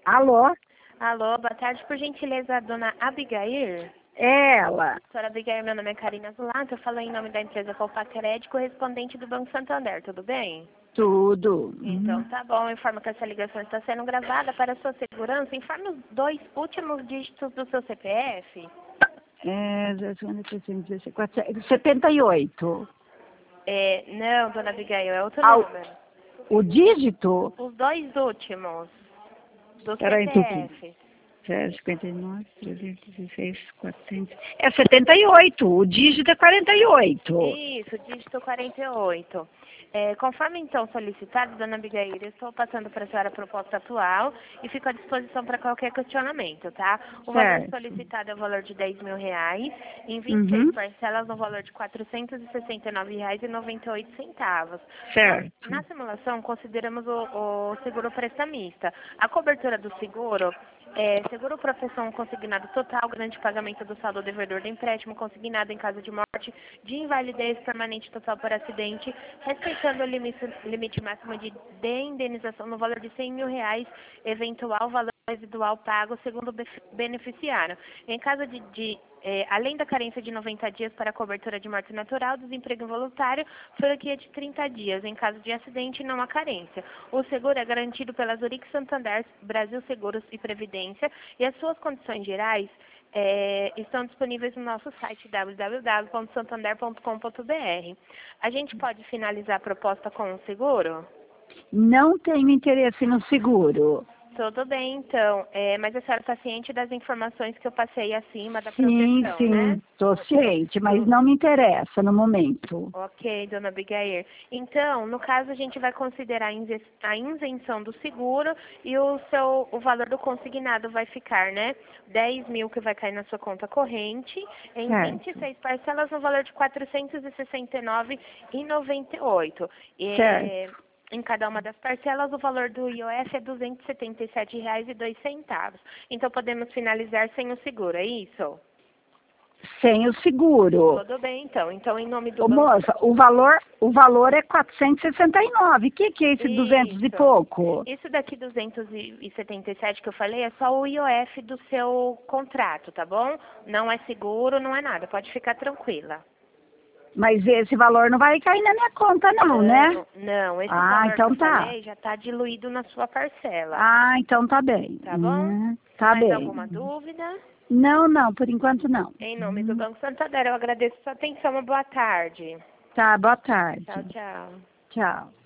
Alô? Alô, boa tarde, por gentileza, dona Abigail? Ela. Senhora Abigail, meu nome é Karina Zulato, eu falo em nome da empresa Copa Crédito, correspondente do Banco Santander, tudo bem? Tudo. Então, tá bom, informo que essa ligação está sendo gravada para sua segurança. Informe os 2 últimos dígitos do seu CPF. 78. Não, dona Abigail, é outro Ah, número. o dígito? Os 2 últimos do Peraí, um pouquinho. CPF. 059, 316, 400. É 78. O dígito é 48. Isso, dígito 48. Conforme então solicitado, dona Abigail, eu estou passando para a senhora a proposta atual e fico à disposição para qualquer questionamento, tá? O valor Certo. solicitado é o valor de R$ 10.000, em 26 parcelas no valor de R$ 469,98. Certo. Na simulação, consideramos o seguro prestamista. A cobertura do seguro seguro proteção consignado total, grande pagamento do saldo devedor do empréstimo, consignado em caso de morte, de invalidez permanente total por acidente, respeitando o limite máximo de indenização no valor de R$ 100.000, eventual valor residual pago segundo o beneficiário. Em caso além da carência de 90 dias para a cobertura de morte natural, desemprego involuntário, franquia de 30 dias. Em caso de acidente, não há carência. O seguro é garantido pela Zurich Santander, Brasil Seguros e Previdência, e as suas condições gerais estão disponíveis no nosso site www.santander.com.br. A gente pode finalizar a proposta com o seguro? Não tenho interesse no seguro. Tudo bem, então. Mas a senhora está ciente das informações que eu passei acima da Sim, proteção, né? sim, estou ciente, mas não me interessa no momento. Ok, dona Abigail. Então, no caso, a gente vai considerar a isenção do seguro e o valor do consignado vai ficar, né? 10.000 que vai cair na sua conta corrente, em Certo. 26 parcelas no valor de R$ 469,98. Certo. Em cada uma das parcelas, o valor do IOF é R$ 277,02. Então, podemos finalizar sem o seguro, é isso? Sem o seguro. Tudo bem, então. Então, em nome do Ô, banco... moça, o valor é 469. O que é esse 200 e pouco? Isso daqui 277 que eu falei é só o IOF do seu contrato, tá bom? Não é seguro, não é nada. Pode ficar tranquila. Mas esse valor não vai cair na minha conta não, né? Não, esse valor então que eu tá. falei já está diluído na sua parcela. Então tá bem. Tá bom? Tá Mais bem. alguma dúvida? Não, por enquanto não. Em nome do Banco Santander, eu agradeço sua atenção. Uma boa tarde. Tá, boa tarde. Tchau, tchau. Tchau.